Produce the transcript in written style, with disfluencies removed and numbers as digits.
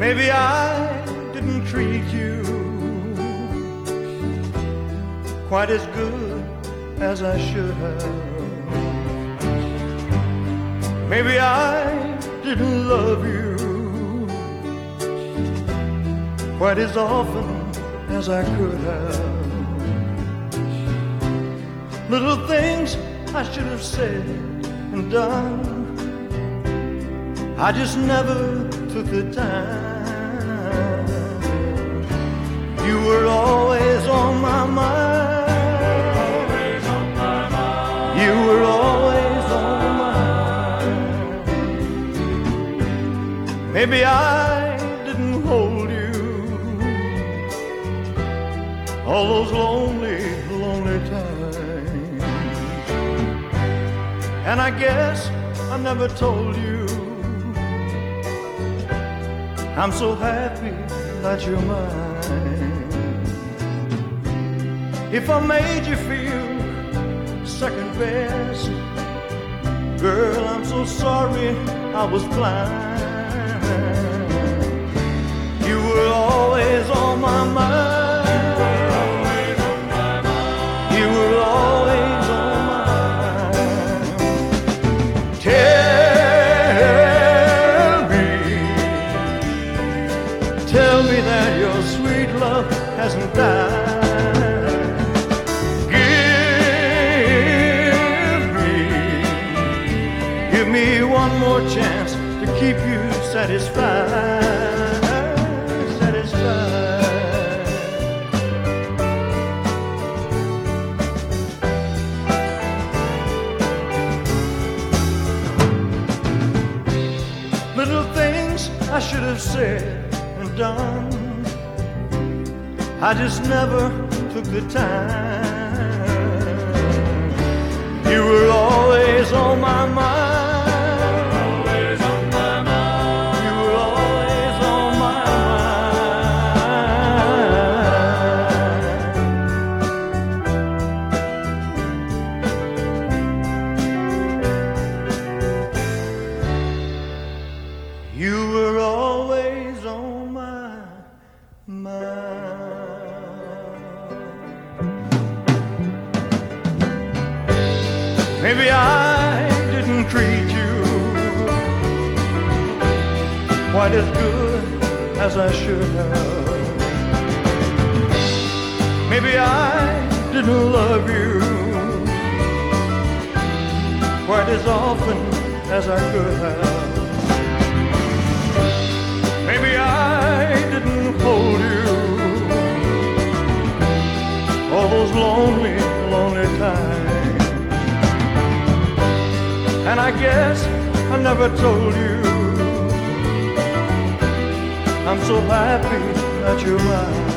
Maybe I didn't treat you quite as good as I should have. Maybe I didn't love you quite as often as I could have. Little things I should have said and done, I just never took the time. You were always on my mind. Always on my mind. You were always on my mind. Maybe I didn't hold you all those lonely, lonely times. And I guess I never told you I'm so happy that you're mine. If I made you feel second best, girl, I'm so sorry I was blind. You were always on my mind. You were always on my mind. Tell me that your sweet love hasn't died. Give me one more chance to keep you satisfied, satisfied. Little things I should have said and done, I just never took the time. You were always on my mind. Always on my mind. You were always on my mind. You were always on my mind. Maybe I didn't treat you quite as good as I should have. Maybe I didn't love you quite as often as I could have. Maybe I didn't hold you all those lonely, lonely times. And I guess I never told you I'm so happy that you're mine.